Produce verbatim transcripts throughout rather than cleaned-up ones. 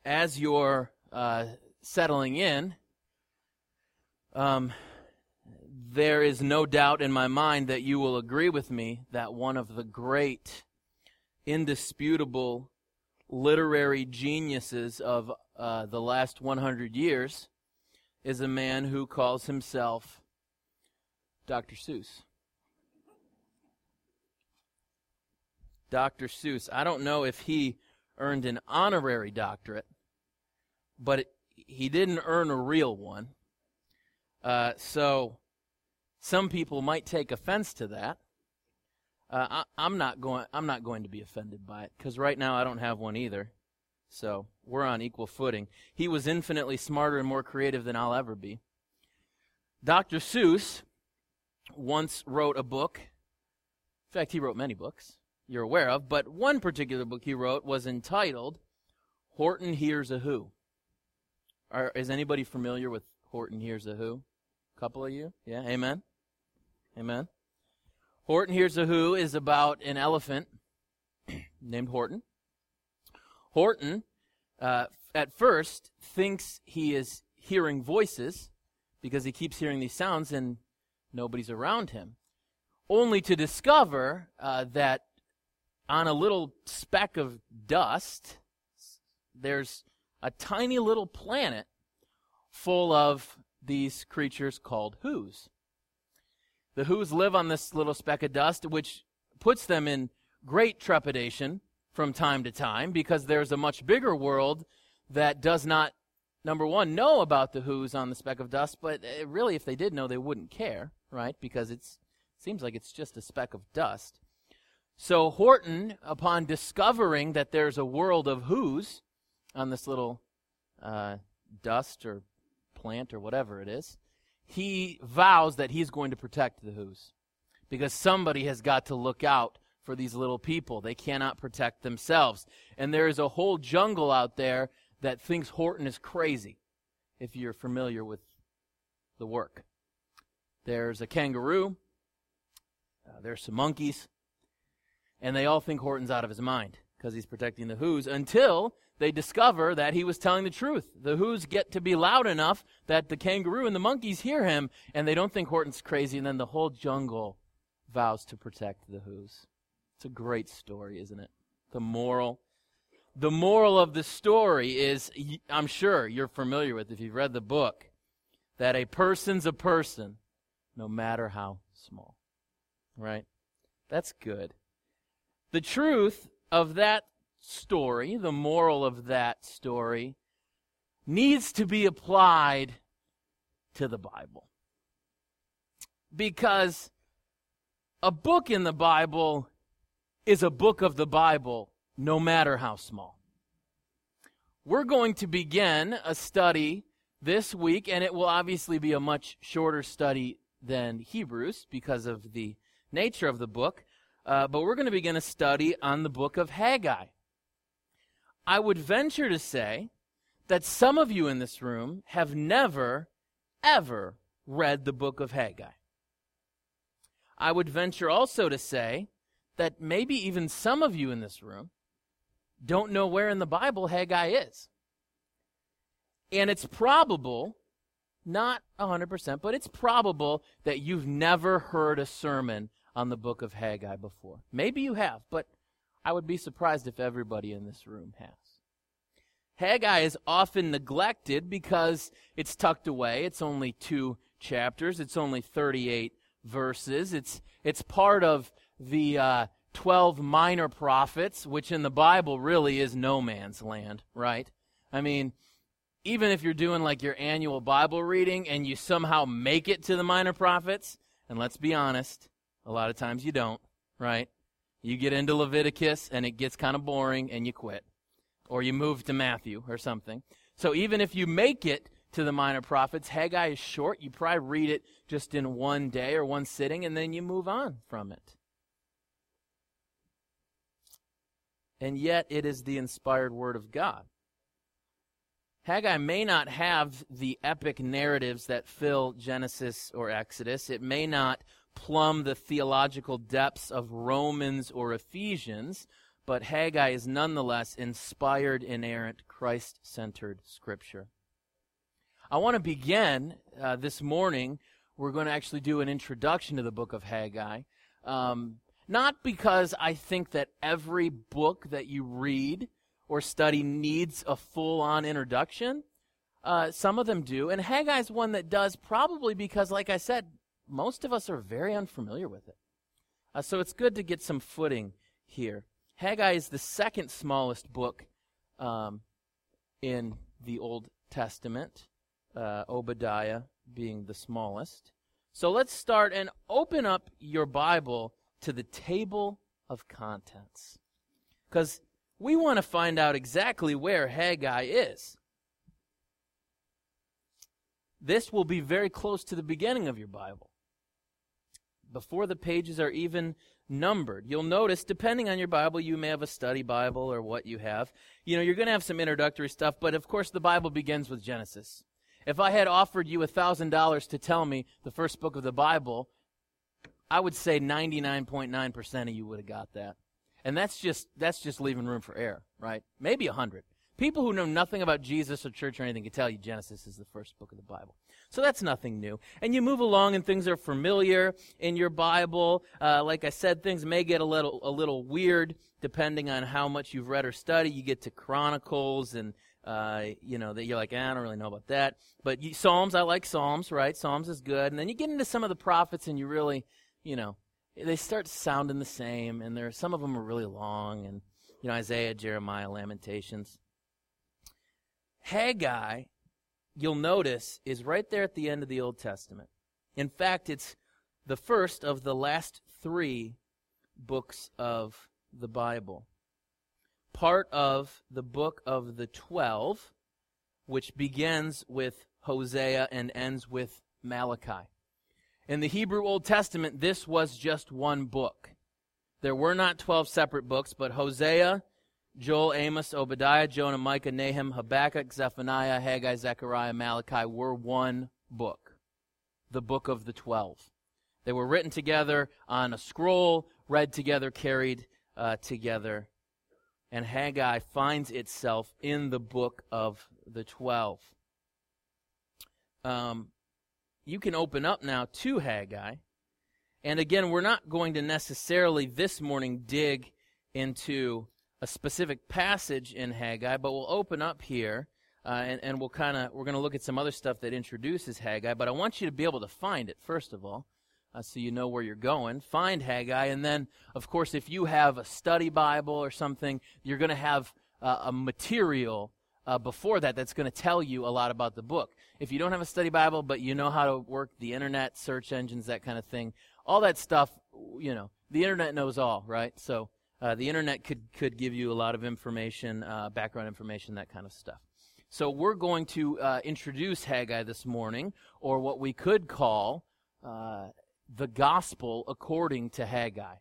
as you're uh, settling in, um, there is no doubt in my mind that you will agree with me that one of the great, indisputable literary geniuses of uh, the last one hundred years is a man who calls himself Doctor Seuss. Doctor Seuss. I don't know if he earned an honorary doctorate, but it, he didn't earn a real one. Uh, so some people might take offense to that. Uh, I, I'm not going. I'm not going to be offended by it because right now I don't have one either. So we're on equal footing. He was infinitely smarter and more creative than I'll ever be. Doctor Seuss once wrote a book. In fact, he wrote many books you're aware of, but one particular book he wrote was entitled Horton Hears a Who. Are, is anybody familiar with Horton Hears a Who? A couple of you? Yeah, amen? Amen. Horton Hears a Who is about an elephant named Horton. Horton, uh, at first, thinks he is hearing voices because he keeps hearing these sounds and nobody's around him, only to discover uh, that on a little speck of dust, there's a tiny little planet full of these creatures called Whos. The Whos live on this little speck of dust, which puts them in great trepidation from time to time because there's a much bigger world that does not, number one, know about the Whos on the speck of dust, but really if they did know, they wouldn't care, right? Because it's, it seems like it's just a speck of dust. So Horton, upon discovering that there's a world of Whos on this little uh, dust or plant or whatever it is, he vows that he's going to protect the Whos because somebody has got to look out for these little people. They cannot protect themselves. And there is a whole jungle out there that thinks Horton is crazy, if you're familiar with the work. There's a kangaroo, uh, there's some monkeys, and they all think Horton's out of his mind because he's protecting the Whos until they discover that he was telling the truth. The Whos get to be loud enough that the kangaroo and the monkeys hear him, and they don't think Horton's crazy, and then the whole jungle vows to protect the Whos. It's a great story, isn't it? The moral. The moral of the story is, I'm sure you're familiar with if you've read the book, that a person's a person, no matter how small. Right? That's good. The truth of that story, the moral of that story, needs to be applied to the Bible. Because a book in the Bible is a book of the Bible, no matter how small. We're going to begin a study this week, and it will obviously be a much shorter study than Hebrews because of the nature of the book. Uh, but we're going to begin a study on the book of Haggai. I would venture to say that some of you in this room have never, ever read the book of Haggai. I would venture also to say that maybe even some of you in this room don't know where in the Bible Haggai is. And it's probable, not one hundred percent, but it's probable that you've never heard a sermon on the book of Haggai before. Maybe you have, but I would be surprised if everybody in this room has. Haggai is often neglected because it's tucked away. It's only two chapters. It's only thirty-eight verses. It's it's part of the uh, twelve minor prophets, which in the Bible really is no man's land, right? I mean, even if you're doing like your annual Bible reading and you somehow make it to the minor prophets, and let's be honest, a lot of times you don't, right? You get into Leviticus and it gets kind of boring and you quit. Or you move to Matthew or something. So even if you make it to the minor prophets, Haggai is short. You probably read it just in one day or one sitting and then you move on from it. And yet it is the inspired word of God. Haggai may not have the epic narratives that fill Genesis or Exodus. It may not plumb the theological depths of Romans or Ephesians, but Haggai is nonetheless inspired, inerrant, Christ-centered Scripture. I want to begin uh, this morning. We're going to actually do an introduction to the book of Haggai. Um, not because I think that every book that you read or study needs a full-on introduction. Uh, some of them do, and Haggai's one that does, probably because, like I said, most of us are very unfamiliar with it. Uh, so it's good to get some footing here. Haggai is the second smallest book um, in the Old Testament, uh, Obadiah being the smallest. So let's start and open up your Bible to the table of contents, because we want to find out exactly where Haggai is. This will be very close to the beginning of your Bible, before the pages are even numbered. You'll notice, depending on your Bible, you may have a study Bible or what you have. You know, you're going to have some introductory stuff, but of course the Bible begins with Genesis. If I had offered you one thousand dollars to tell me the first book of the Bible, I would say ninety-nine point nine percent of you would have got that. And that's just that's just leaving room for error, right? Maybe one hundred. People who know nothing about Jesus or church or anything can tell you Genesis is the first book of the Bible. So that's nothing new. And you move along and things are familiar in your Bible. Uh, like I said, things may get a little a little weird depending on how much you've read or studied. You get to Chronicles and, uh, you know, that you're like, eh, I don't really know about that. But you, Psalms, I like Psalms, right? Psalms is good. And then you get into some of the prophets and you really, you know, they start sounding the same. And there some of them are really long. And, you know, Isaiah, Jeremiah, Lamentations. Haggai, you'll notice, is right there at the end of the Old Testament. In fact, it's the first of the last three books of the Bible. Part of the book of the twelve, which begins with Hosea and ends with Malachi. In the Hebrew Old Testament, this was just one book. There were not twelve separate books, but Hosea, Joel, Amos, Obadiah, Jonah, Micah, Nahum, Habakkuk, Zephaniah, Haggai, Zechariah, Malachi were one book, the book of the twelve. They were written together on a scroll, read together, carried uh, together, and Haggai finds itself in the book of the twelve. Um, you can open up now to Haggai, and again, we're not going to necessarily this morning dig into a specific passage in Haggai, but we'll open up here, uh, and, and we'll kind of we're going to look at some other stuff that introduces Haggai. But I want you to be able to find it first of all, uh, so you know where you're going. Find Haggai, and then, of course, if you have a study Bible or something, you're going to have uh, a material uh, before that that's going to tell you a lot about the book. If you don't have a study Bible, but you know how to work the internet, search engines, that kind of thing, all that stuff, you know, the internet knows all, right? So. Uh, the internet could, could give you a lot of information, uh, background information, that kind of stuff. So we're going to uh, introduce Haggai this morning, or what we could call uh, the gospel according to Haggai.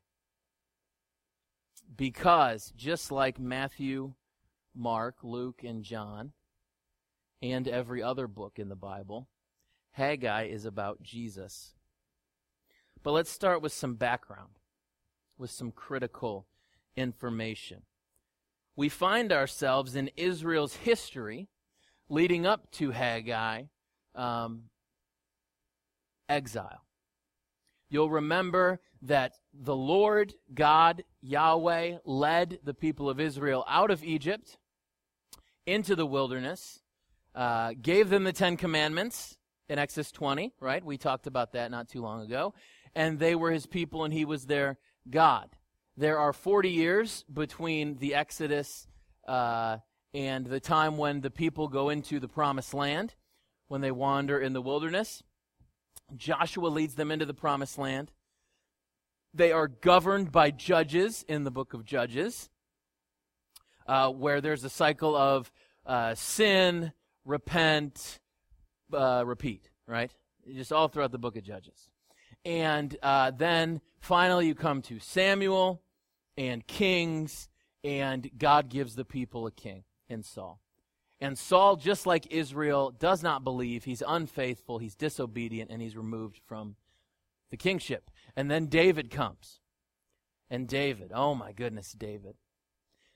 Because just like Matthew, Mark, Luke, and John, and every other book in the Bible, Haggai is about Jesus. But let's start with some background, with some critical information. We find ourselves in Israel's history leading up to Haggai, um, exile. You'll remember that the Lord God, Yahweh, led the people of Israel out of Egypt into the wilderness, uh, gave them the Ten Commandments in Exodus twenty, right? We talked about that not too long ago. And they were his people and he was their God. There are forty years between the Exodus uh, and the time when the people go into the Promised Land, when they wander in the wilderness. Joshua leads them into the Promised Land. They are governed by judges in the book of Judges, uh, where there's a cycle of uh, sin, repent, uh, repeat, right? Just all throughout the book of Judges. And uh, then finally you come to Samuel and Kings, and God gives the people a king in Saul. And Saul, just like Israel, does not believe. He's unfaithful, he's disobedient, and he's removed from the kingship. And then David comes. And David, oh my goodness, David.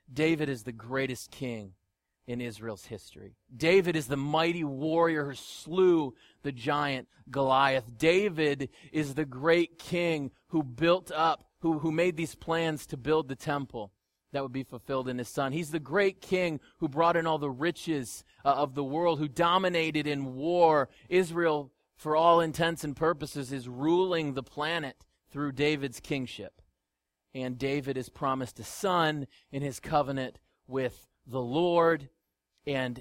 David is the greatest king in Israel's history. David is the mighty warrior who slew the giant Goliath. David is the great king who built up, who, who made these plans to build the temple that would be fulfilled in his son. He's the great king who brought in all the riches uh, of the world, who dominated in war. Israel, for all intents and purposes, is ruling the planet through David's kingship. And David is promised a son in his covenant with the Lord. And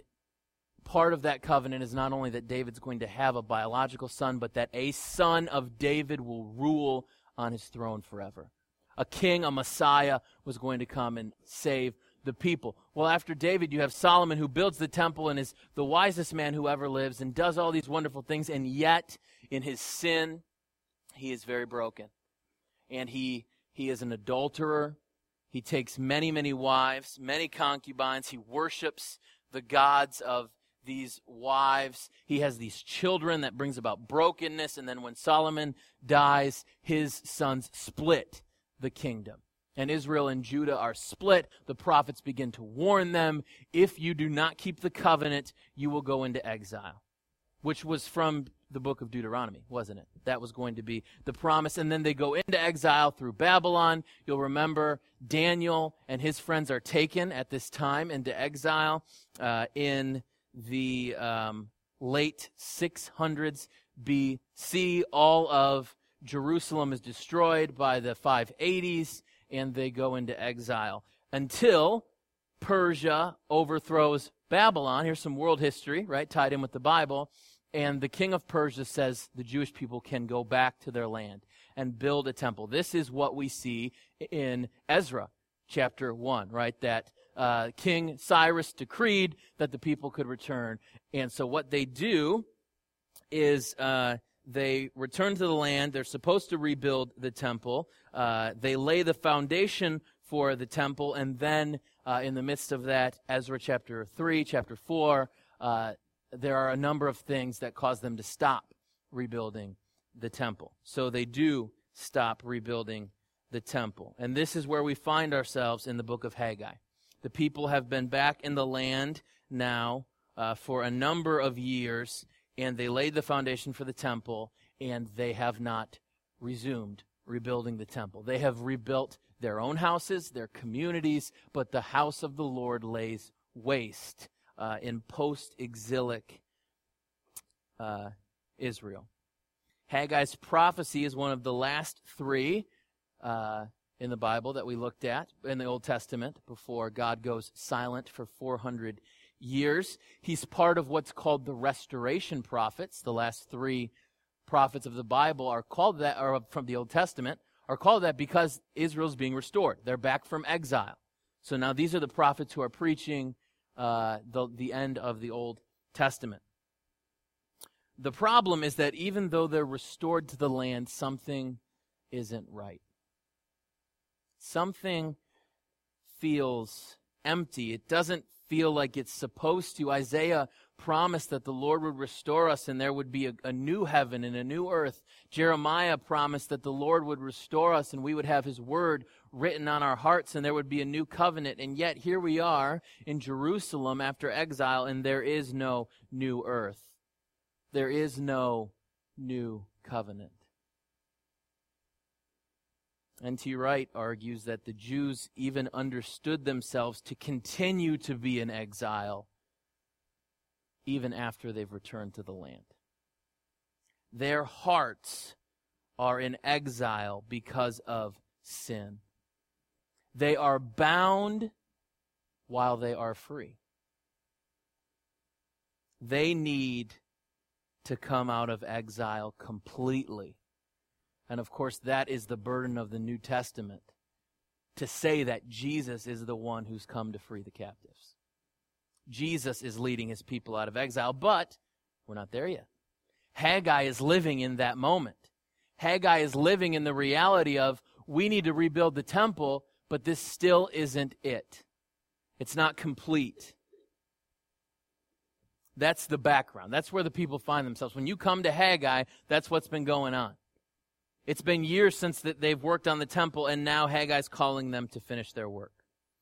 part of that covenant is not only that David's going to have a biological son, but that a son of David will rule on his throne forever. A king, a Messiah, was going to come and save the people. Well, after David, you have Solomon, who builds the temple and is the wisest man who ever lives and does all these wonderful things. And yet, in his sin, he is very broken. And he, he is an adulterer. He takes many, many wives, many concubines. He worships the gods of these wives. He has these children that brings about brokenness. And then when Solomon dies, his sons split the kingdom. And Israel and Judah are split. The prophets begin to warn them, if you do not keep the covenant, you will go into exile. Which was from the book of Deuteronomy, wasn't it? That was going to be the promise. And then they go into exile through Babylon. You'll remember Daniel and his friends are taken at this time into exile uh, in the um, late six hundreds B C. All of Jerusalem is destroyed by the five eighties, and they go into exile until Persia overthrows Babylon. Here's some world history, right, tied in with the Bible. And the king of Persia says the Jewish people can go back to their land and build a temple. This is what we see in Ezra chapter one, right, that uh, King Cyrus decreed that the people could return. And so what they do is Uh, They return to the land. They're supposed to rebuild the temple. Uh, they lay the foundation for the temple. And then uh, in the midst of that, Ezra chapter three, chapter four, uh, there are a number of things that cause them to stop rebuilding the temple. So they do stop rebuilding the temple. And this is where we find ourselves in the book of Haggai. The people have been back in the land now uh, for a number of years, and they laid the foundation for the temple, and they have not resumed rebuilding the temple. They have rebuilt their own houses, their communities, but the house of the Lord lays waste uh, in post-exilic uh, Israel. Haggai's prophecy is one of the last three uh, in the Bible that we looked at in the Old Testament before God goes silent for four hundred years. He's part of what's called the restoration prophets. The last three prophets of the Bible are called that, or from the Old Testament, are called that because Israel's being restored. They're back from exile. So now these are the prophets who are preaching uh, the, the end of the Old Testament. The problem is that even though they're restored to the land, something isn't right. Something feels empty. It doesn't feel like it's supposed to. Isaiah promised that the Lord would restore us and there would be a, a new heaven and a new earth. Jeremiah promised that the Lord would restore us and we would have his word written on our hearts and there would be a new covenant. And yet here we are in Jerusalem after exile, and there is no new earth. There is no new covenant. N T Wright argues that the Jews even understood themselves to continue to be in exile even after they've returned to the land. Their hearts are in exile because of sin. They are bound while they are free. They need to come out of exile completely. And of course, that is the burden of the New Testament, to say that Jesus is the one who's come to free the captives. Jesus is leading his people out of exile, but we're not there yet. Haggai is living in that moment. Haggai is living in the reality of, we need to rebuild the temple, but this still isn't it. It's not complete. That's the background. That's where the people find themselves. When you come to Haggai, that's what's been going on. It's been years since that they've worked on the temple, and now Haggai's calling them to finish their work.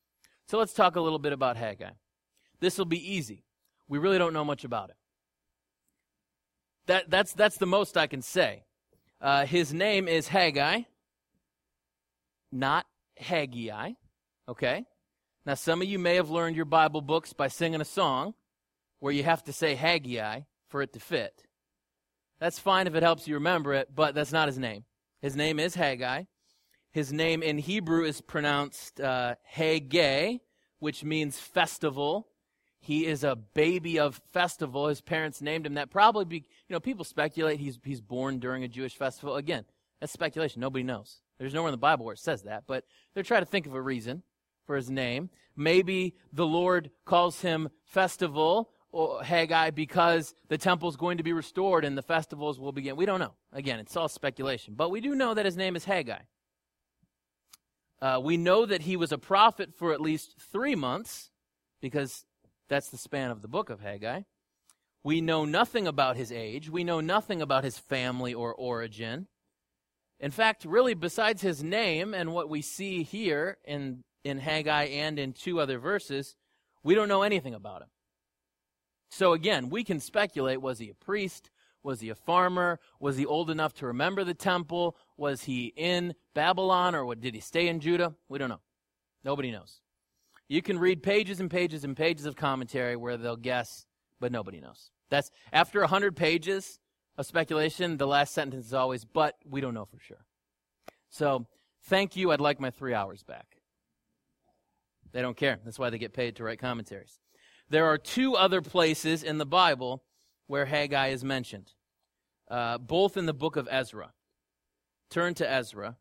So let's talk a little bit about Haggai. This will be easy. We really don't know much about it. That, that's, that's the most I can say. Uh, his name is Haggai, not Haggai, okay? Now, some of you may have learned your Bible books by singing a song where you have to say Haggai for it to fit. That's fine if it helps you remember it, but that's not his name. His name is Haggai. His name in Hebrew is pronounced uh, Haggai, which means festival. He is a baby of festival. His parents named him that. Probably, be, you know, people speculate he's he's born during a Jewish festival. Again, that's speculation. Nobody knows. There's nowhere in the Bible where it says that, but they're trying to think of a reason for his name. Maybe the Lord calls him festival or Haggai because the temple's going to be restored and the festivals will begin. We don't know. Again, it's all speculation, but we do know that his name is Haggai. Uh, we know that he was a prophet for at least three months because that's the span of the book of Haggai. We know nothing about his age. We know nothing about his family or origin. In fact, really, besides his name and what we see here in, in Haggai and in two other verses, we don't know anything about him. So again, we can speculate, was he a priest? Was he a farmer? Was he old enough to remember the temple? Was he in Babylon, or what, did he stay in Judah? We don't know. Nobody knows. You can read pages and pages and pages of commentary where they'll guess, but nobody knows. That's after one hundred pages of speculation, the last sentence is always, but we don't know for sure. So, thank you, I'd like my three hours back. They don't care. That's why they get paid to write commentaries. There are two other places in the Bible where Haggai is mentioned, uh, both in the book of Ezra. Turn to Ezra.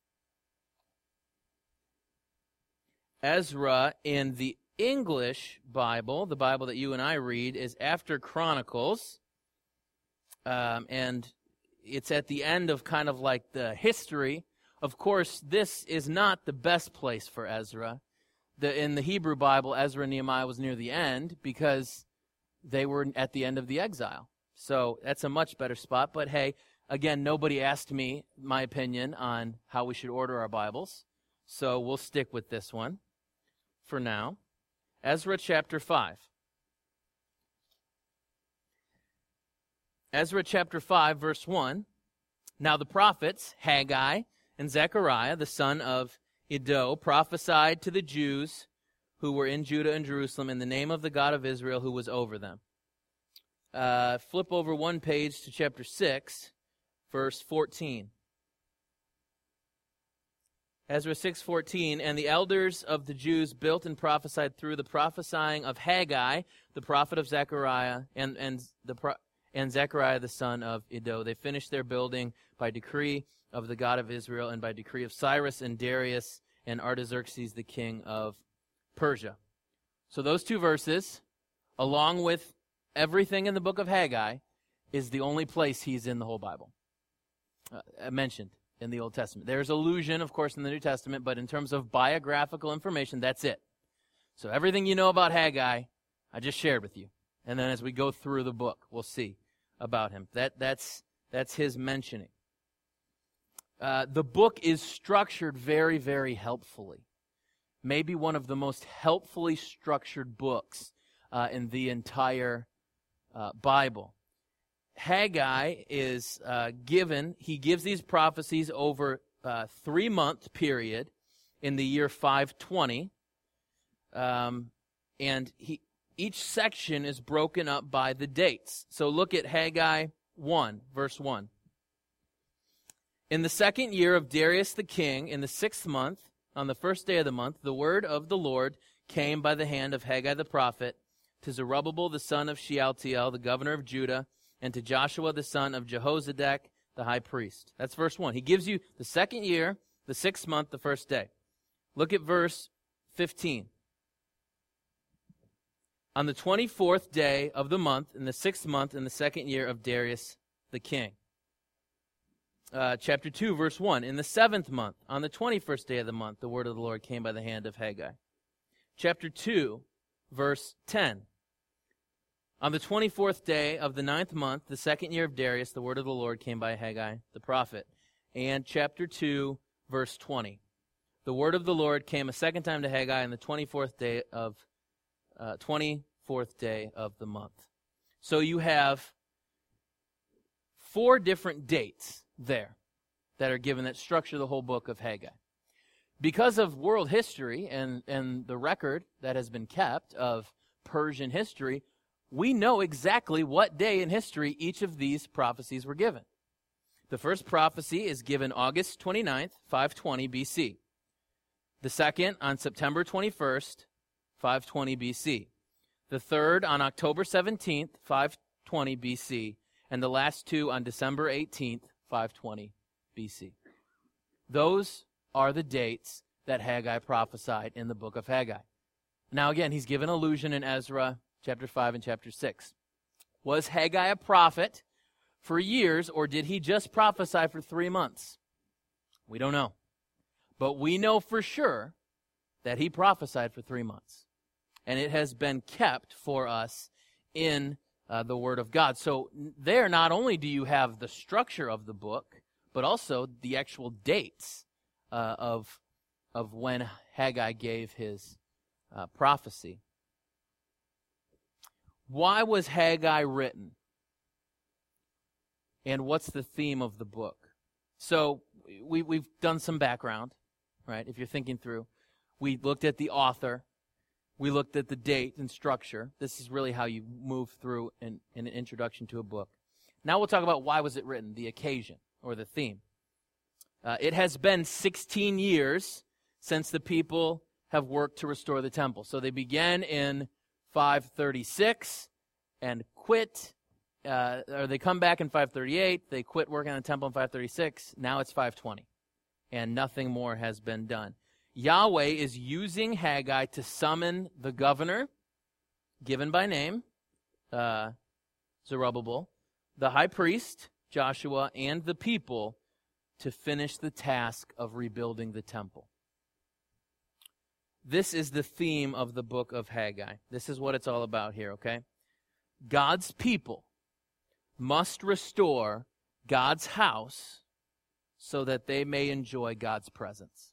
Ezra in the English Bible, the Bible that you and I read, is after Chronicles, um, and it's at the end of kind of like the history. Of course, this is not the best place for Ezra. The, in the Hebrew Bible, Ezra and Nehemiah was near the end because they were at the end of the exile. So that's a much better spot. But hey, again, nobody asked me my opinion on how we should order our Bibles. So we'll stick with this one for now. Ezra chapter five. Ezra chapter five, verse one. Now the prophets, Haggai and Zechariah, the son of Iddo, prophesied to the Jews who were in Judah and Jerusalem in the name of the God of Israel who was over them. Uh, flip over one page to chapter six, verse fourteen. Ezra six fourteen, and the elders of the Jews built and prophesied through the prophesying of Haggai, the prophet of Zechariah, and and the pro- and Zechariah the son of Iddo. They finished their building by decree of the God of Israel and by decree of Cyrus and Darius and Artaxerxes the king of Persia. So those two verses, along with everything in the book of Haggai, is the only place he's in the whole Bible uh, mentioned in the Old Testament. There's allusion, of course, in the New Testament, but in terms of biographical information, that's it. So everything you know about Haggai, I just shared with you. And then as we go through the book, we'll see about him. That that's that's his mentioning. Uh, the book is structured very, very helpfully. Maybe one of the most helpfully structured books uh, in the entire uh, Bible. Haggai is uh, given, he gives these prophecies over a three-month period in the year five twenty. Um, and he, each section is broken up by the dates. So look at Haggai one, verse one. In the second year of Darius the king, in the sixth month, on the first day of the month, the word of the Lord came by the hand of Haggai the prophet to Zerubbabel the son of Shealtiel, the governor of Judah, and to Joshua the son of Jehozadak, the high priest. That's verse one. He gives you the second year, the sixth month, the first day. Look at verse fifteen. On the twenty-fourth day of the month, in the sixth month, in the second year of Darius the king. Uh, chapter two, verse one. In the seventh month, on the twenty-first day of the month, the word of the Lord came by the hand of Haggai. Chapter two, verse ten. On the twenty-fourth day of the ninth month, the second year of Darius, the word of the Lord came by Haggai the prophet. And chapter two, verse twenty. the word of the Lord came a second time to Haggai on the twenty-fourth day of uh, twenty-fourth day of the month. So you have four different dates there that are given that structure the whole book of Haggai. Because of world history and, and the record that has been kept of Persian history, we know exactly what day in history each of these prophecies were given. The first prophecy is given August twenty-ninth, five twenty B C. The second on September twenty-first, five twenty B C. The third on October seventeenth, five twenty B C. And the last two on December eighteenth, five twenty B C. Those are the dates that Haggai prophesied in the book of Haggai. Now again, he's given allusion in Ezra chapter five and chapter six. Was Haggai a prophet for years, or did he just prophesy for three months? We don't know. But we know for sure that he prophesied for three months. And it has been kept for us in uh, the Word of God. So there, not only do you have the structure of the book, but also the actual dates uh, of, of when Haggai gave his uh, prophecy. Why was Haggai written? And what's the theme of the book? So we, we've done some background, right? If you're thinking through, we looked at the author. We looked at the date and structure. This is really how you move through in, in an introduction to a book. Now we'll talk about why was it written, the occasion or the theme. Uh, it has been sixteen years since the people have worked to restore the temple. So they began in five thirty-six and quit. Uh, or they come back in five thirty-eight. They quit working on the temple in five thirty-six. Now it's five twenty. And nothing more has been done. Yahweh is using Haggai to summon the governor, given by name, uh, Zerubbabel, the high priest, Joshua, and the people to finish the task of rebuilding the temple. This is the theme of the book of Haggai. This is what it's all about here, okay? God's people must restore God's house so that they may enjoy God's presence.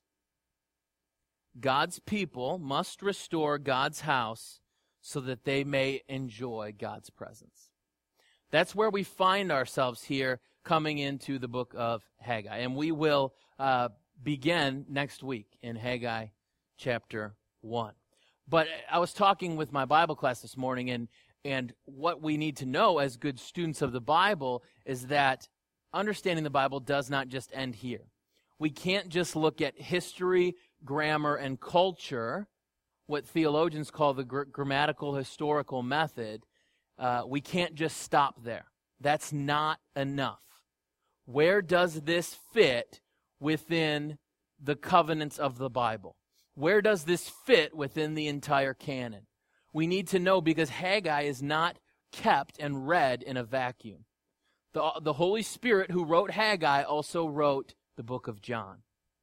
God's people must restore God's house so that they may enjoy God's presence. That's where we find ourselves here coming into the book of Haggai. And we will uh, begin next week in Haggai chapter one. But I was talking with my Bible class this morning, and And what we need to know as good students of the Bible is that understanding the Bible does not just end here. We can't just look at history, grammar, and culture, what theologians call the gr- grammatical historical method. Uh, we can't just stop there. That's not enough. Where does this fit within the covenants of the Bible? Where does this fit within the entire canon? We need to know, because Haggai is not kept and read in a vacuum. The, the Holy Spirit who wrote Haggai also wrote the book of John.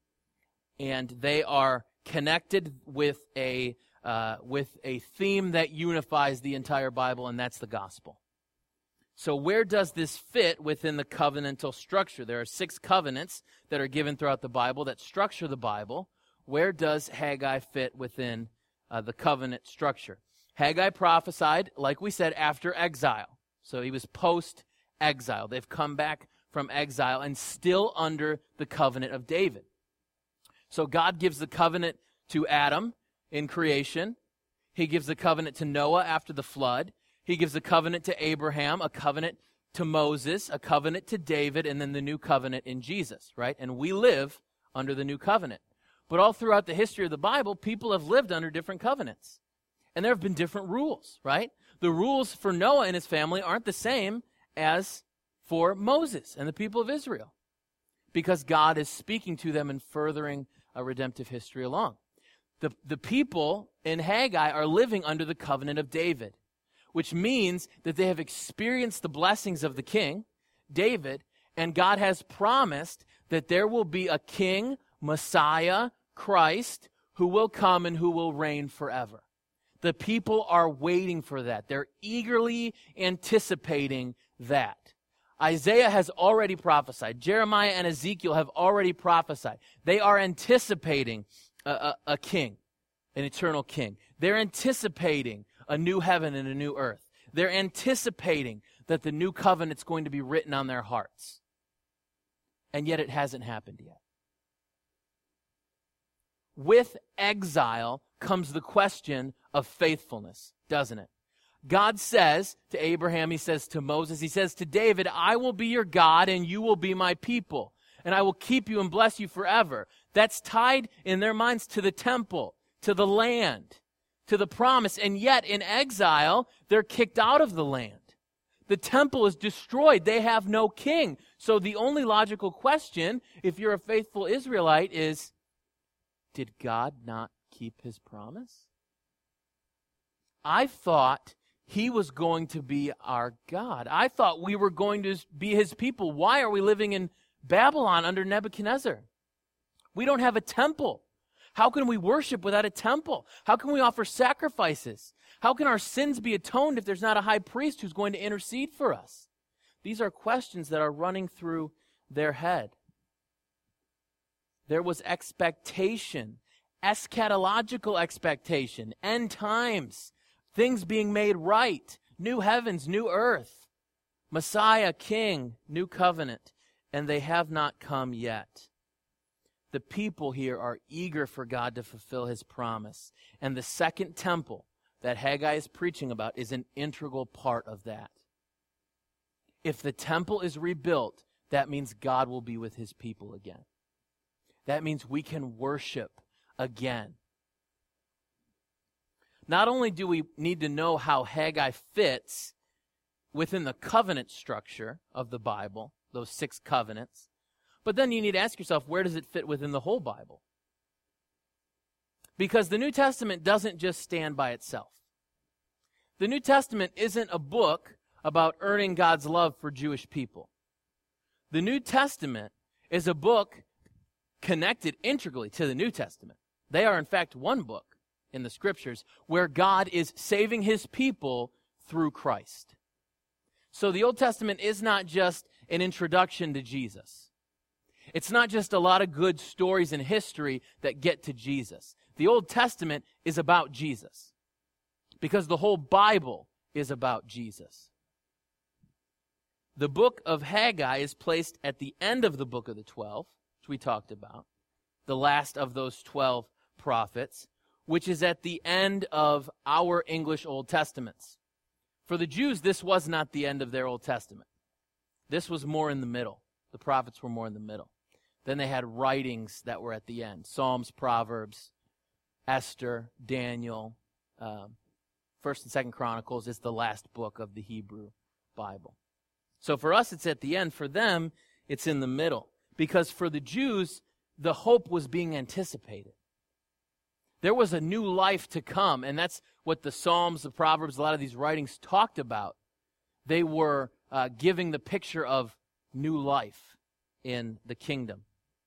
And they are connected with a, uh, with a theme that unifies the entire Bible, and that's the gospel. So where does this fit within the covenantal structure? There are six covenants that are given throughout the Bible that structure the Bible. Where does Haggai fit within uh, the covenant structure? Haggai prophesied, like we said, after exile. So he was post-exile. They've come back from exile and still under the covenant of David. So God gives the covenant to Adam in creation. He gives the covenant to Noah after the flood. He gives a covenant to Abraham, a covenant to Moses, a covenant to David, and then the new covenant in Jesus, right? And we live under the new covenant. But all throughout the history of the Bible, people have lived under different covenants. And there have been different rules, right? The rules for Noah and his family aren't the same as for Moses and the people of Israel, because God is speaking to them and furthering a redemptive history along. The, the people in Haggai are living under the covenant of David, which means that they have experienced the blessings of the king, David, and God has promised that there will be a king, Messiah, Christ, who will come and who will reign forever. The people are waiting for that. They're eagerly anticipating that. Isaiah has already prophesied. Jeremiah and Ezekiel have already prophesied. They are anticipating a, a, a king, an eternal king. They're anticipating a new heaven and a new earth. They're anticipating that the new covenant's going to be written on their hearts. And yet it hasn't happened yet. With exile comes the question of faithfulness, doesn't it? God says to Abraham, he says to Moses, he says to David, I will be your God and you will be my people, and I will keep you and bless you forever. That's tied in their minds to the temple, to the land, to the promise, and yet in exile, they're kicked out of the land. The temple is destroyed. They have no king. So the only logical question, if you're a faithful Israelite, is, did God not keep his promise? I thought he was going to be our God. I thought we were going to be his people. Why are we living in Babylon under Nebuchadnezzar? We don't have a temple. How can we worship without a temple? How can we offer sacrifices? How can our sins be atoned if there's not a high priest who's going to intercede for us? These are questions that are running through their head. There was expectation, eschatological expectation, end times, things being made right, new heavens, new earth, Messiah, King, new covenant, and they have not come yet. The people here are eager for God to fulfill his promise, and the second temple that Haggai is preaching about is an integral part of that. If the temple is rebuilt, that means God will be with his people again. That means we can worship again. Not only do we need to know how Haggai fits within the covenant structure of the Bible, those six covenants, but then you need to ask yourself, where does it fit within the whole Bible? Because the New Testament doesn't just stand by itself. The New Testament isn't a book about earning God's love for Jewish people. The New Testament is a book connected integrally to the New Testament. They are, in fact, one book in the Scriptures where God is saving his people through Christ. So the Old Testament is not just an introduction to Jesus. It's not just a lot of good stories in history that get to Jesus. The Old Testament is about Jesus because the whole Bible is about Jesus. The book of Haggai is placed at the end of the book of the twelve, which we talked about, the last of those twelve prophets, which is at the end of our English Old Testaments. For the Jews, this was not the end of their Old Testament. This was more in the middle. The prophets were more in the middle. Then they had writings that were at the end. Psalms, Proverbs, Esther, Daniel, um, First and Second Chronicles is the last book of the Hebrew Bible. So for us, it's at the end. For them, it's in the middle. Because for the Jews, the hope was being anticipated. There was a new life to come, and that's what the Psalms, the Proverbs, a lot of these writings talked about. They were uh, giving the picture of new life in the kingdom.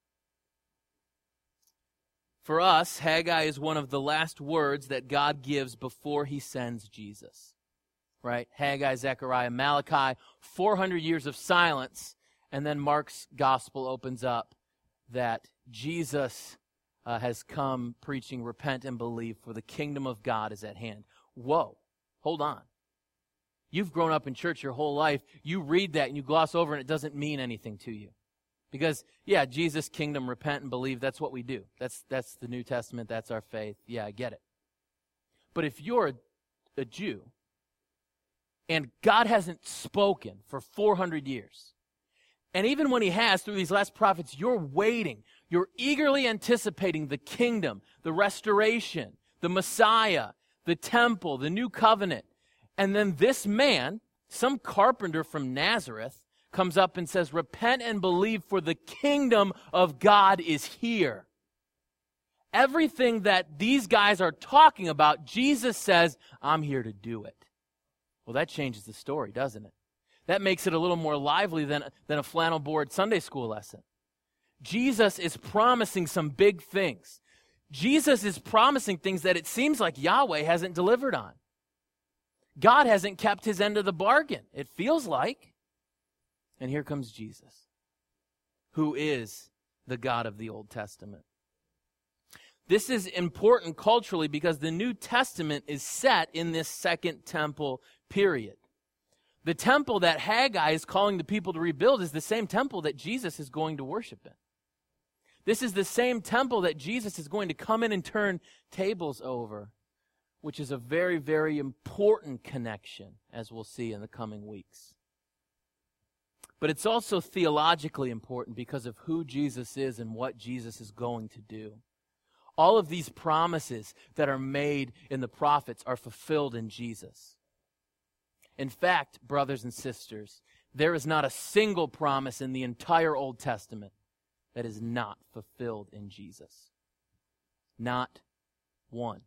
For us, Haggai is one of the last words that God gives before he sends Jesus. Right? Haggai, Zechariah, Malachi, four hundred years of silence, and then Mark's gospel opens up that Jesus uh, has come preaching, repent and believe, for the kingdom of God is at hand. Whoa, hold on. You've grown up in church your whole life. You read that and you gloss over and it doesn't mean anything to you. Because, yeah, Jesus, kingdom, repent and believe, that's what we do. That's that's the New Testament, that's our faith. Yeah, I get it. But if you're a, a Jew, and God hasn't spoken for four hundred years, and even when he has through these last prophets, you're waiting. You're eagerly anticipating the kingdom, the restoration, the Messiah, the temple, the new covenant. And then this man, some carpenter from Nazareth, comes up and says, repent and believe, for the kingdom of God is here. Everything that these guys are talking about, Jesus says, I'm here to do it. Well, that changes the story, doesn't it? That makes it a little more lively than, than a flannel board Sunday school lesson. Jesus is promising some big things. Jesus is promising things that it seems like Yahweh hasn't delivered on. God hasn't kept his end of the bargain, it feels like. And here comes Jesus, who is the God of the Old Testament. This is important culturally because the New Testament is set in this Second Temple period. The temple that Haggai is calling the people to rebuild is the same temple that Jesus is going to worship in. This is the same temple that Jesus is going to come in and turn tables over, which is a very, very important connection, as we'll see in the coming weeks. But it's also theologically important because of who Jesus is and what Jesus is going to do. All of these promises that are made in the prophets are fulfilled in Jesus. In fact, brothers and sisters, there is not a single promise in the entire Old Testament that is not fulfilled in Jesus. Not one.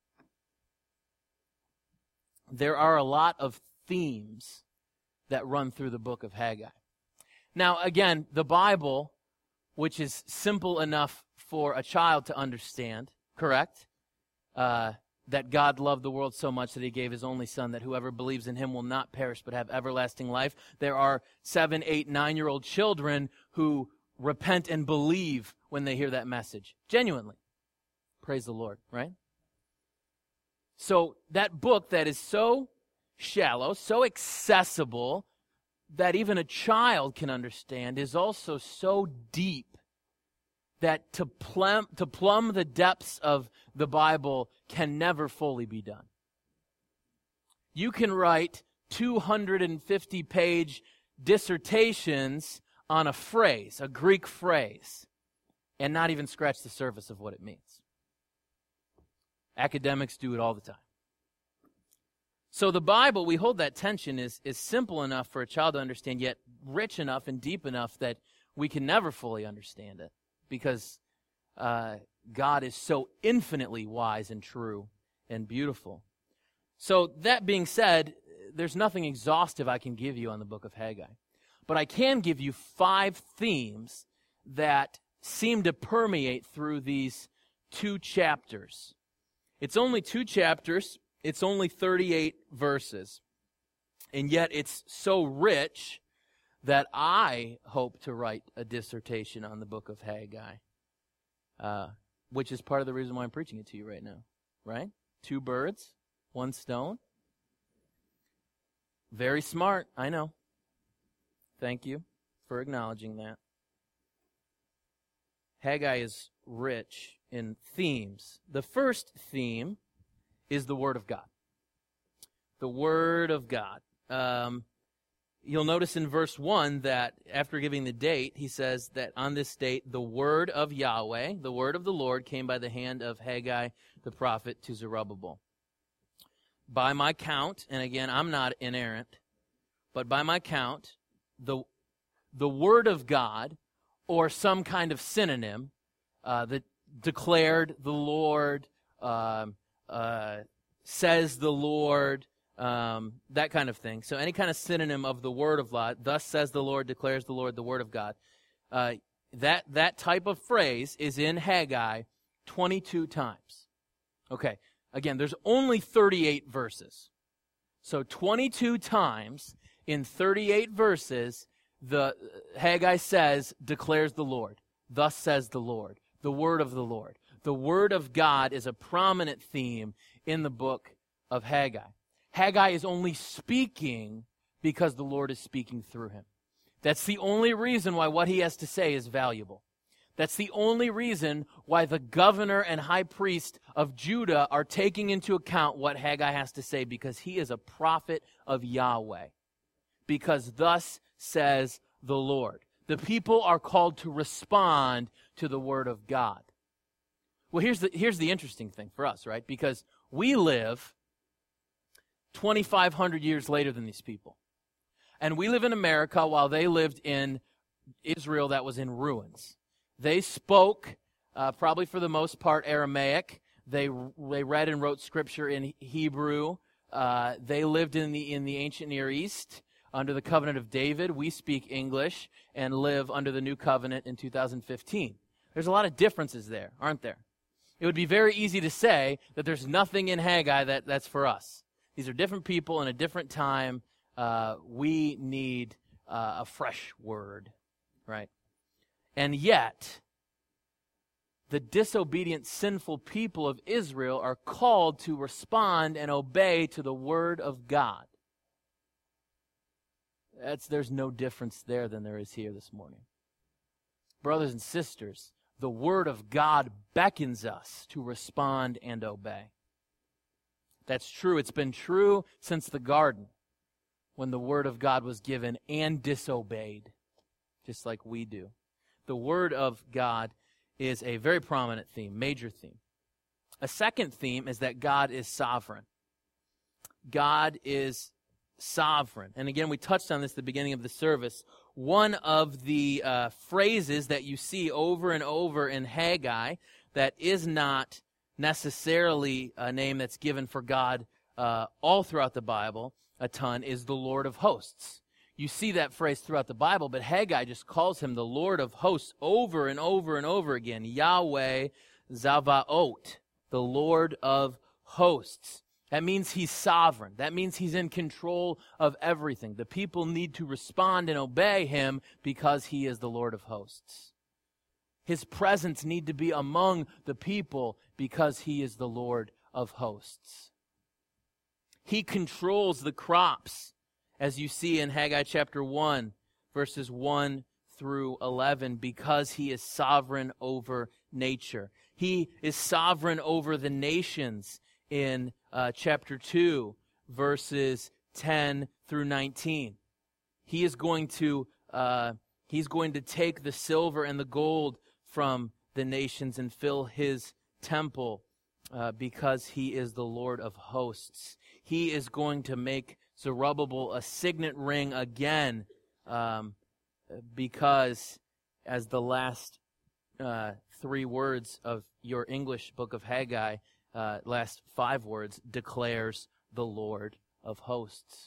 There are a lot of themes that run through the book of Haggai. Now, again, the Bible, which is simple enough for a child to understand, correct? Uh, that God loved the world so much that he gave his only son, that whoever believes in him will not perish but have everlasting life. There are seven, eight, nine-year-old children who repent and believe when they hear that message. Genuinely. Praise the Lord, right? So that book that is so shallow, so accessible, that even a child can understand, is also so deep that to plumb, to plumb the depths of the Bible can never fully be done. You can write two hundred fifty page dissertations on a phrase, a Greek phrase, and not even scratch the surface of what it means. Academics do it all the time. So the Bible, we hold that tension, is, is simple enough for a child to understand, yet rich enough and deep enough that we can never fully understand it, because uh, God is so infinitely wise and true and beautiful. So that being said, there's nothing exhaustive I can give you on the book of Haggai. But I can give you five themes that seem to permeate through these two chapters. It's only two chapters. It's only thirty-eight verses. And yet it's so rich that I hope to write a dissertation on the book of Haggai, uh, which is part of the reason why I'm preaching it to you right now, right? Two birds, one stone. Very smart, I know. Thank you for acknowledging that. Haggai is rich in themes. The first theme is the Word of God. The Word of God. Um, you'll notice in verse one that after giving the date, he says that on this date, the Word of Yahweh, the Word of the Lord, came by the hand of Haggai the prophet to Zerubbabel. By my count, and again, I'm not inerrant, but by my count, the the Word of God, or some kind of synonym, uh, that declared the Lord, uh, uh, says the Lord, um, that kind of thing. So any kind of synonym of the Word of God, thus says the Lord, declares the Lord, the Word of God. Uh, that that type of phrase is in Haggai twenty-two times. Okay, again, there's only thirty-eight verses. So twenty-two times in thirty-eight verses, the Haggai says, declares the Lord. Thus says the Lord. The word of the Lord. The word of God is a prominent theme in the book of Haggai. Haggai is only speaking because the Lord is speaking through him. That's the only reason why what he has to say is valuable. That's the only reason why the governor and high priest of Judah are taking into account what Haggai has to say, because he is a prophet of Yahweh. Because thus says the Lord. The people are called to respond to the word of God. Well, here's the, here's the interesting thing for us, right? Because we live twenty-five hundred years later than these people. And we live in America while they lived in Israel that was in ruins. They spoke, uh, probably for the most part, Aramaic. They they read and wrote scripture in Hebrew. Uh, they lived in the in the ancient Near East under the covenant of David. We speak English and live under the new covenant in two thousand fifteen. There's a lot of differences there, aren't there? It would be very easy to say that there's nothing in Haggai that, that's for us. These are different people in a different time. Uh, we need uh, a fresh word, right? And yet, the disobedient, sinful people of Israel are called to respond and obey to the word of God. That's, there's no difference there than there is here this morning. Brothers and sisters, the word of God beckons us to respond and obey. That's true. It's been true since the garden, when the word of God was given and disobeyed, just like we do. The word of God is a very prominent theme, major theme. A second theme is that God is sovereign. God is sovereign. And again, we touched on this at the beginning of the service. One of the uh, phrases that you see over and over in Haggai that is not necessarily a name that's given for God uh, all throughout the Bible a ton is the Lord of hosts. You see that phrase throughout the Bible, but Haggai just calls him the Lord of hosts over and over and over again. Yahweh Zavaot, the Lord of hosts. That means he's sovereign. That means he's in control of everything. The people need to respond and obey him because he is the Lord of hosts. His presence need to be among the people because he is the Lord of hosts. He controls the crops, as you see in Haggai chapter one, verses one through eleven, because he is sovereign over nature. He is sovereign over the nations in uh, chapter two, verses ten through nineteen. He is going to uh, he's going to take the silver and the gold from the nations and fill his temple uh, because he is the Lord of hosts. He is going to make Zerubbabel a signet ring again um, because, as the last uh, three words of your English book of Haggai, uh, last five words, declares the Lord of hosts.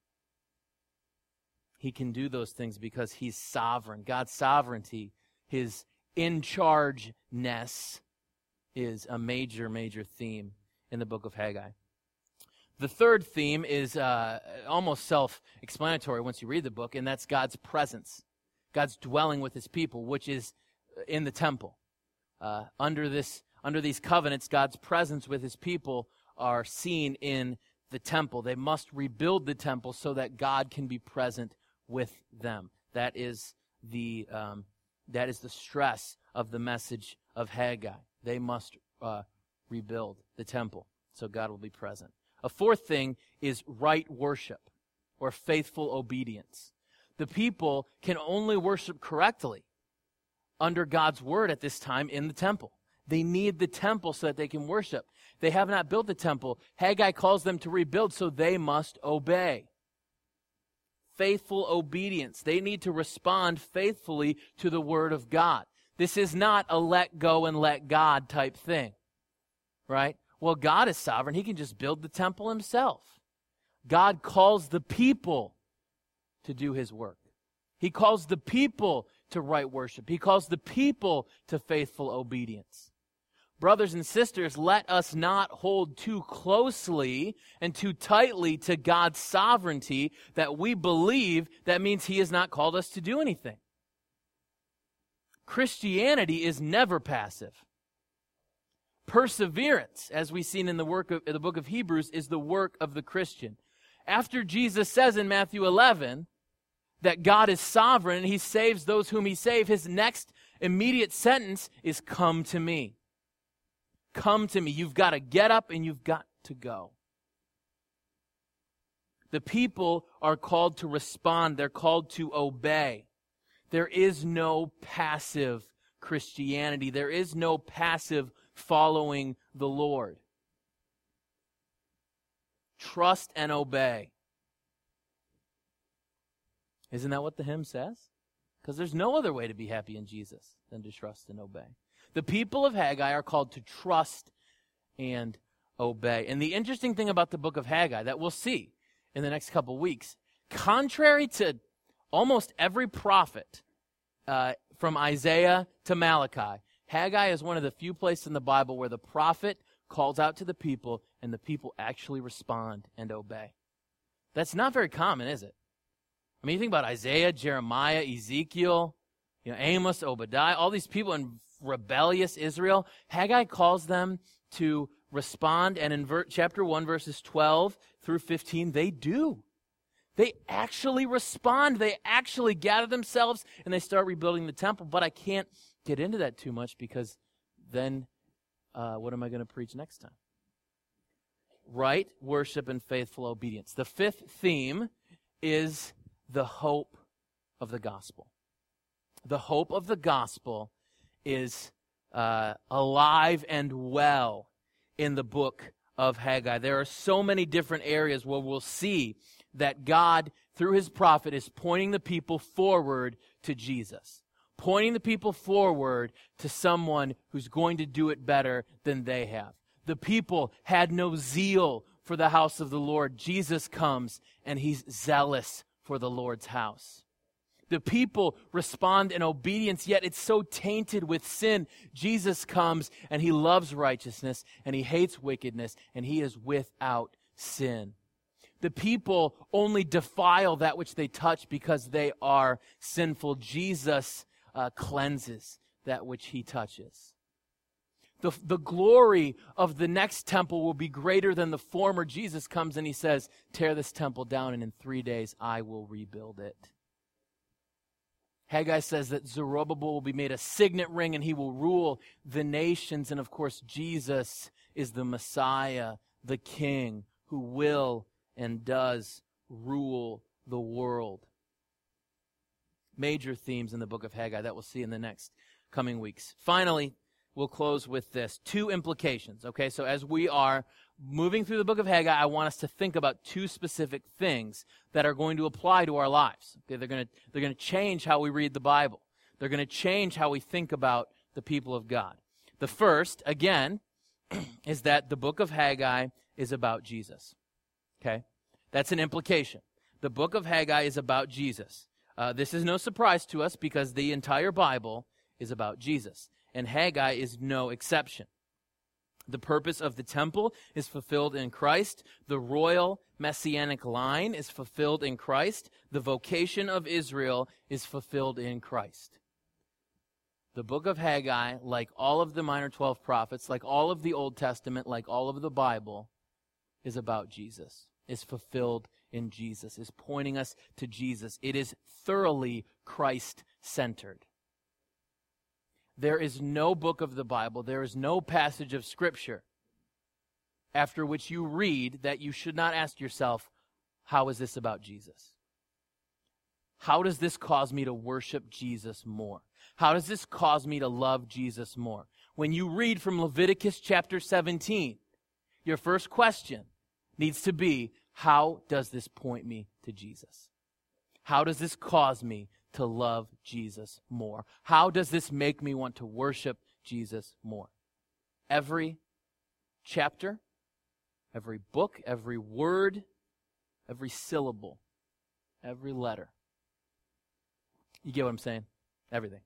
He can do those things because he's sovereign. God's sovereignty, his in-charge-ness, is a major, major theme in the book of Haggai. The third theme is uh, almost self-explanatory once you read the book, and that's God's presence. God's dwelling with his people, which is in the temple. Uh, under this, under these covenants, God's presence with his people are seen in the temple. They must rebuild the temple so that God can be present with them. That is the um, that is the stress of the message of Haggai. They must uh, rebuild the temple so God will be present. A fourth thing is right worship or faithful obedience. The people can only worship correctly under God's word at this time in the temple. They need the temple so that they can worship. They have not built the temple. Haggai calls them to rebuild, so they must obey. Faithful obedience. They need to respond faithfully to the word of God. This is not a let go and let God type thing, right? Well, God is sovereign. He can just build the temple himself. God calls the people to do his work. He calls the people to right worship. He calls the people to faithful obedience. Brothers and sisters, let us not hold too closely and too tightly to God's sovereignty that we believe that means he has not called us to do anything. Christianity is never passive. Perseverance, as we've seen in the work of in the book of Hebrews, is the work of the Christian. After Jesus says in Matthew eleven that God is sovereign and he saves those whom he saves, his next immediate sentence is, come to me. Come to me. You've got to get up and you've got to go. The people are called to respond. They're called to obey. There is no passive Christianity. There is no passive following the Lord. Trust and obey. Isn't that what the hymn says? Because there's no other way to be happy in Jesus than to trust and obey. The people of Haggai are called to trust and obey. And the interesting thing about the book of Haggai that we'll see in the next couple weeks, contrary to almost every prophet uh, from Isaiah to Malachi, Haggai is one of the few places in the Bible where the prophet calls out to the people and the people actually respond and obey. That's not very common, is it? I mean, you think about Isaiah, Jeremiah, Ezekiel, you know, Amos, Obadiah, all these people in rebellious Israel. Haggai calls them to respond, and in ver- chapter one, verses twelve through fifteen, they do. They actually respond. They actually gather themselves, and they start rebuilding the temple. But I can't get into that too much, because then uh, what am I going to preach next time? Right worship and faithful obedience. The fifth theme is the hope of the gospel. The hope of the gospel is uh, alive and well in the book of Haggai. There are so many different areas where we'll see that God, through his prophet, is pointing the people forward to Jesus. Pointing the people forward to someone who's going to do it better than they have. The people had no zeal for the house of the Lord. Jesus comes, and he's zealous for the Lord's house. The people respond in obedience, yet it's so tainted with sin. Jesus comes, and he loves righteousness, and he hates wickedness, and he is without sin. The people only defile that which they touch because they are sinful. Jesus uh, cleanses that which he touches. The, the glory of the next temple will be greater than the former. Jesus comes and he says, tear this temple down, and in three days I will rebuild it. Haggai says that Zerubbabel will be made a signet ring, and he will rule the nations. And of course, Jesus is the Messiah, the King, who will and does rule the world. Major themes in the book of Haggai that we'll see in the next coming weeks. Finally, we'll close with this. Two implications, okay? So as we are moving through the book of Haggai, I want us to think about two specific things that are going to apply to our lives. Okay? They're going to, they're going to change how we read the Bible. They're going to change how we think about the people of God. The first, again, is that the book of Haggai is about Jesus. Okay? That's an implication. The book of Haggai is about Jesus. Uh, this is no surprise to us because the entire Bible is about Jesus. And Haggai is no exception. The purpose of the temple is fulfilled in Christ. The royal messianic line is fulfilled in Christ. The vocation of Israel is fulfilled in Christ. The book of Haggai, like all of the minor twelve prophets, like all of the Old Testament, like all of the Bible, is about Jesus, is fulfilled in Jesus, is pointing us to Jesus. It is thoroughly Christ-centered. There is no book of the Bible, there is no passage of Scripture after which you read that you should not ask yourself, how is this about Jesus? How does this cause me to worship Jesus more? How does this cause me to love Jesus more? When you read from Leviticus chapter seventeen, your first question needs to be, how does this point me to Jesus? How does this cause me to love Jesus more? How does this make me want to worship Jesus more? Every chapter, every book, every word, every syllable, every letter. You get what I'm saying? Everything.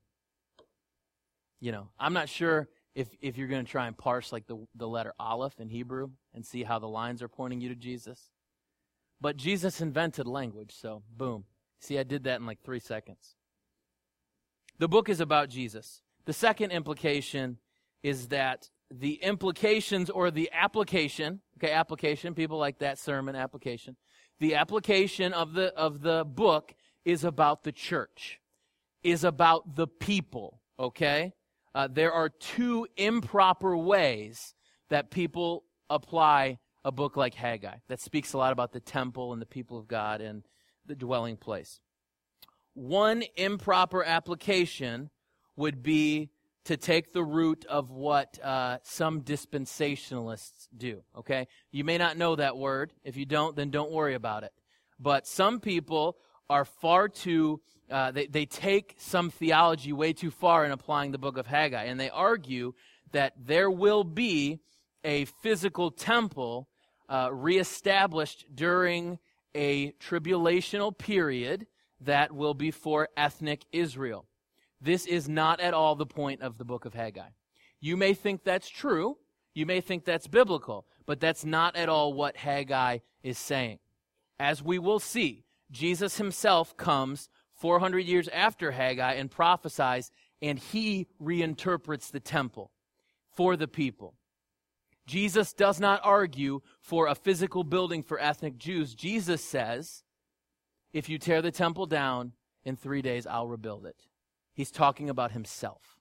You know, I'm not sure if, if you're going to try and parse like the, the letter Aleph in Hebrew and see how the lines are pointing you to Jesus. But Jesus invented language, so boom. See, I did that in like three seconds. The book is about Jesus. The second implication is that the implications or the application, okay, application, people like that sermon application. The application of the of the book is about the church, is about the people, okay? Uh, there are two improper ways that people apply a book like Haggai that speaks a lot about the temple and the people of God and the dwelling place. One improper application would be to take the route of what uh, some dispensationalists do, okay? You may not know that word. If you don't, then don't worry about it. But some people are far too, uh, they, they take some theology way too far in applying the book of Haggai, and they argue that there will be a physical temple uh, reestablished during a tribulational period that will be for ethnic Israel. This is not at all the point of the book of Haggai. You may think that's true, you may think that's biblical, but that's not at all what Haggai is saying. As we will see, Jesus himself comes four hundred years after Haggai and prophesies, and he reinterprets the temple for the people. Jesus does not argue for a physical building for ethnic Jews. Jesus says, if you tear the temple down, in three days I'll rebuild it. He's talking about himself.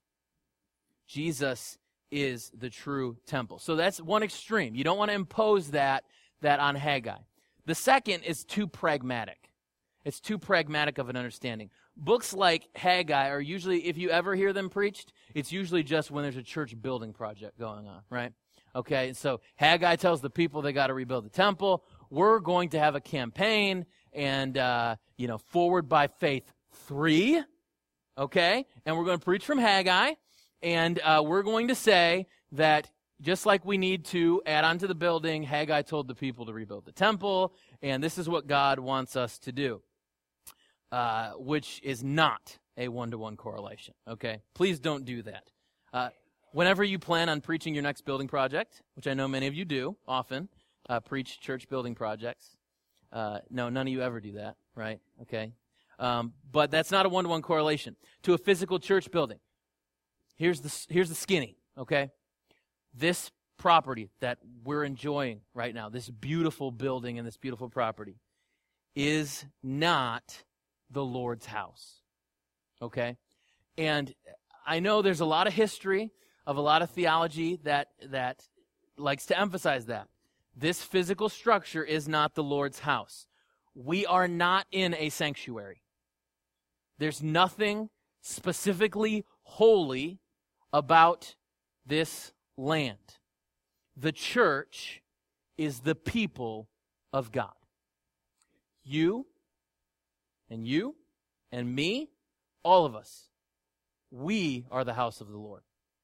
Jesus is the true temple. So that's one extreme. You don't want to impose that, that on Haggai. The second is too pragmatic. It's too pragmatic of an understanding. Books like Haggai are usually, if you ever hear them preached, it's usually just when there's a church building project going on, right? Okay, so Haggai tells the people they got to rebuild the temple. We're going to have a campaign and, uh, you know, Forward by Faith three, okay? And we're going to preach from Haggai, and uh, we're going to say that just like we need to add on to the building, Haggai told the people to rebuild the temple, and this is what God wants us to do, uh, which is not a one-to-one correlation, okay? Please don't do that. Uh, whenever you plan on preaching your next building project, which I know many of you do often, uh, preach church building projects. Uh, no, none of you ever do that, right? Okay. Um, but that's not a one-to-one correlation to a physical church building. Here's the, here's the skinny, okay? This property that we're enjoying right now, this beautiful building and this beautiful property, is not the Lord's house, okay? And I know there's a lot of history of a lot of theology that that likes to emphasize that. This physical structure is not the Lord's house. We are not in a sanctuary. There's nothing specifically holy about this land. The church is the people of God. You and you and me, all of us, we are the house of the Lord.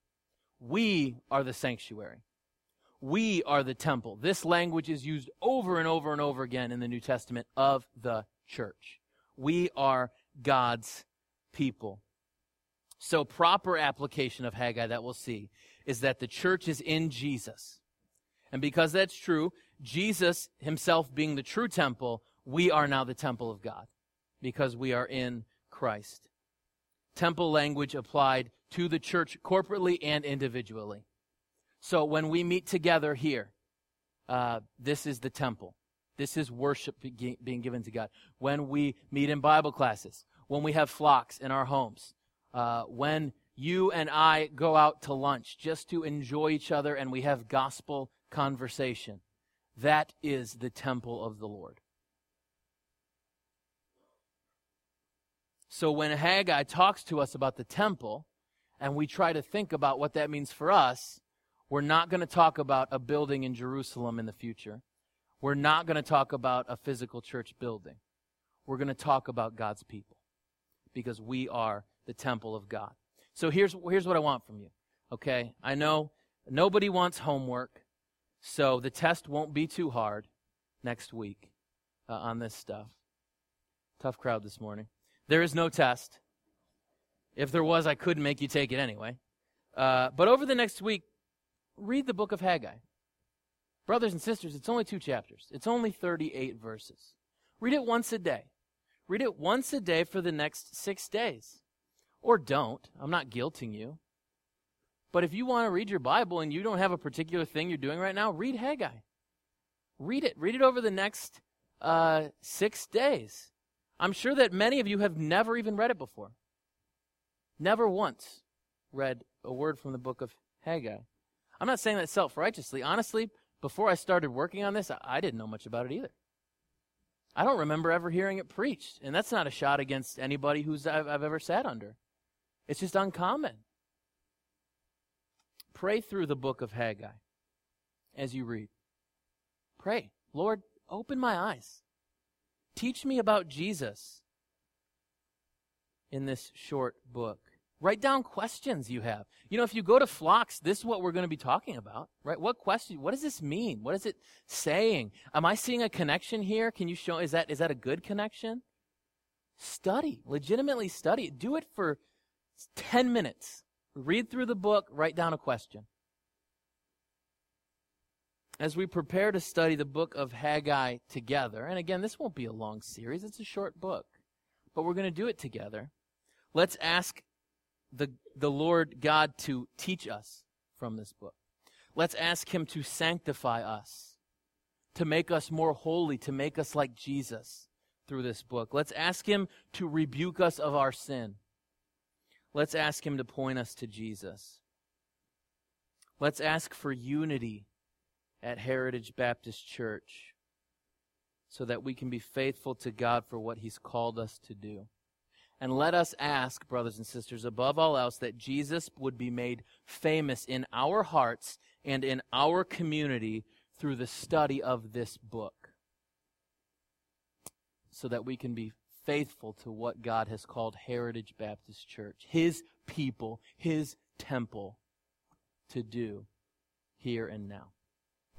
We are the sanctuary. We are the temple. This language is used over and over and over again in the New Testament of the church. We are God's people. So proper application of Haggai that we'll see is that the church is in Jesus. And because that's true, Jesus himself being the true temple, we are now the temple of God because we are in Christ. Temple language applied to the church corporately and individually. So when we meet together here, uh, this is the temple. This is worship be- being given to God. When we meet in Bible classes, when we have flocks in our homes, uh, when you and I go out to lunch just to enjoy each other and we have gospel conversation, that is the temple of the Lord. So when Haggai talks to us about the temple, and we try to think about what that means for us, we're not going to talk about a building in Jerusalem in the future. We're not going to talk about a physical church building. We're going to talk about God's people because we are the temple of God. So here's, here's what I want from you, okay? I know nobody wants homework, so the test won't be too hard next week uh, on this stuff. Tough crowd this morning. There is no test. If there was, I could make you take it anyway. Uh, but over the next week, read the book of Haggai. Brothers and sisters, it's only two chapters. It's only thirty-eight verses. Read it once a day. Read it once a day for the next six days. Or don't. I'm not guilting you. But if you want to read your Bible and you don't have a particular thing you're doing right now, read Haggai. Read it. Read it over the next uh, six days. I'm sure that many of you have never even read it before. Never once read a word from the book of Haggai. I'm not saying that self-righteously. Honestly, before I started working on this, I didn't know much about it either. I don't remember ever hearing it preached. And that's not a shot against anybody who's I've, I've ever sat under. It's just uncommon. Pray through the book of Haggai as you read. Pray, Lord, open my eyes. Teach me about Jesus in this short book. Write down questions you have. You know, if you go to Flocks, this is what we're going to be talking about, right? What question? What does this mean? What is it saying? Am I seeing a connection here? Can you show, is that, is that a good connection? Study, legitimately study. Do it for ten minutes. Read through the book, write down a question. as we prepare to study the book of Haggai together, and again, this won't be a long series, it's a short book, but we're going to do it together. Let's ask the, the Lord God to teach us from this book. Let's ask him to sanctify us, to make us more holy, to make us like Jesus through this book. Let's ask him to rebuke us of our sin. Let's ask him to point us to Jesus. Let's ask for unity at Heritage Baptist Church so that we can be faithful to God for what he's called us to do. And let us ask, brothers and sisters, above all else, that Jesus would be made famous in our hearts and in our community through the study of this book, so that we can be faithful to what God has called Heritage Baptist Church, his people, his temple, to do here and now.